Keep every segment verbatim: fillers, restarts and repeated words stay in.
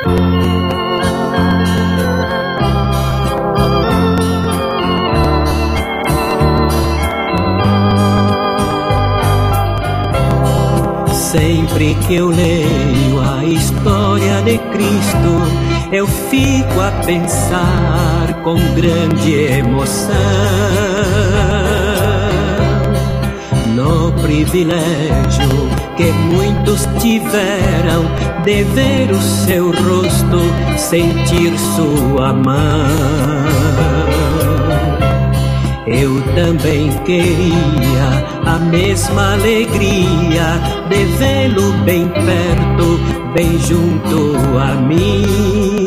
Sempre que eu leio a história de Cristo, eu fico a pensar com grande emoção no privilégio que muitos tiveram de ver o seu rosto, sentir sua mão. Eu também queria a mesma alegria de vê-lo bem perto, bem junto a mim,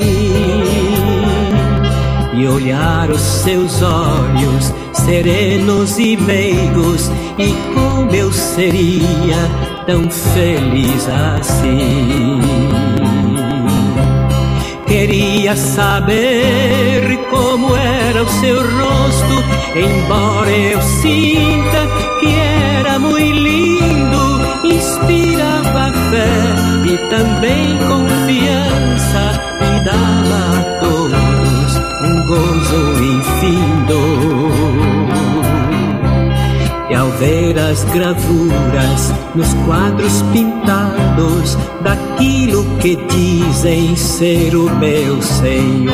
e olhar os seus olhos serenos e meigos, e como eu seria tão feliz assim. Queria saber como era o seu rosto, embora eu sinta que era muito lindo. Inspirava fé e também confiança, e dava a todos um gozo infindo. E ao ver as gravuras nos quadros pintados daquilo que dizem ser o meu Senhor,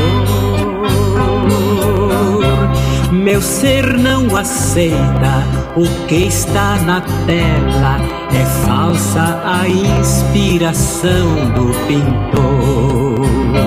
meu ser não aceita o que está na tela, é falsa a inspiração do pintor.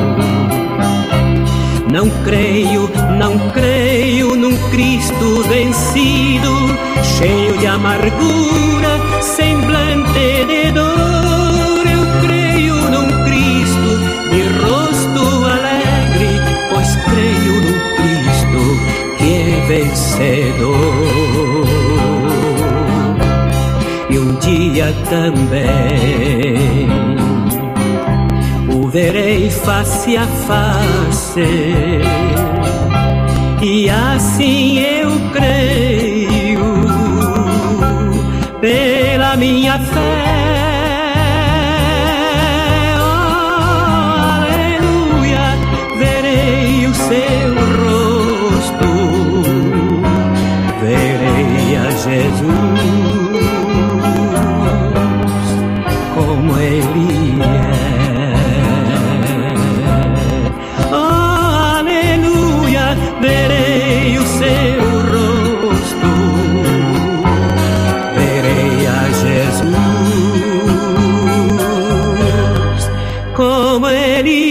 Não creio, não creio num Cristo vencido, cheio de amargura, semblante de dor. Eu creio num Cristo de rosto alegre, pois creio num Cristo que é vencedor. E um dia também o verei face a face, e assim eu creio pela minha fé. Oh, aleluia, verei o seu rosto, verei a Jesus como Ele é. Verei o seu rosto, verei a Jesus como Ele